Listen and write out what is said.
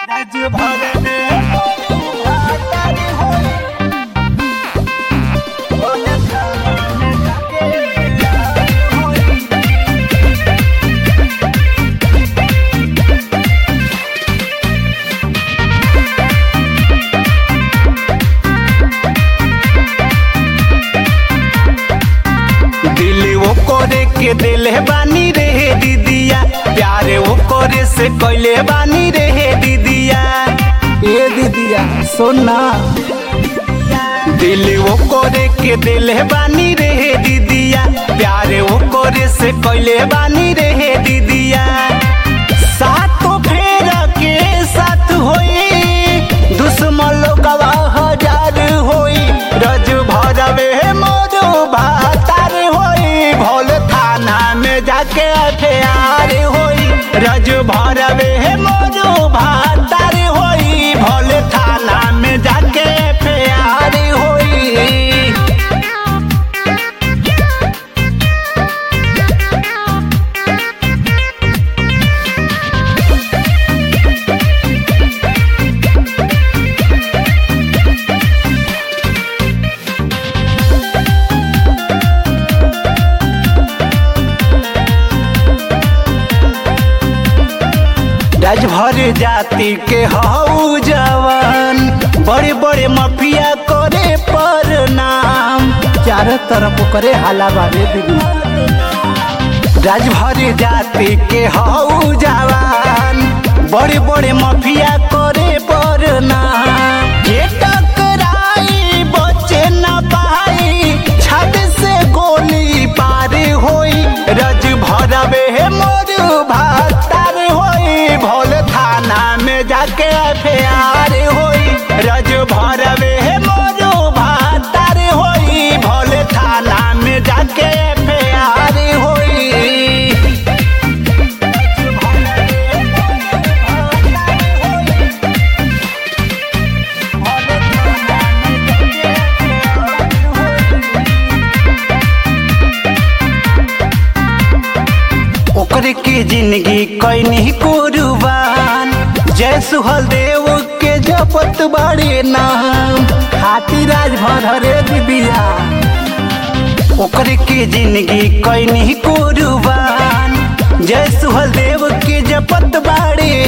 राज भर में तारी होई ओने सामने जाके होई। दिल वो करे के दिल बानी रे दीदिया, प्यारे वो करे से कैले बानी रे दीदिया। ए दीदिया सोना, दिल वो करे के दिल बानी रे दीदिया, प्यारे वो करे से कैले बानी रे दीदिया। सातों फेर के साथ होई, दुश्मन लोग हजार होई, रज भरवे मोरू भातार होई, भोल थाना में जाके अठियार होई, रज भरवे मोरू भातार होई, भोल थाना में जाके अठियार होई। राजभर जाति के हऊ जवान, बड़े बड़े माफिया करे पर नाम, चारों तरफ करे हाला बारे दीदी। राजभर जाति के हऊ जवान, बड़े बड़े माफिया करे पर नाम, ये टकराई बचे न पाई, छत से गोली पार होई, रज भरवे मोरू भातार होई, भोल थाना में जाके अफियार होई, रज भरवे मोरू भातार होई, भोल थाना में जाके अफियार होई। ओकरे के जिंदगी कैनी कुर्बान, जय सुहल देव के जपत बड़े नाम, हाथी राज भर दिबिया। ओकरे के जिंदगी कैनी कुर्बान, जय सुहल देव के जपत बड़े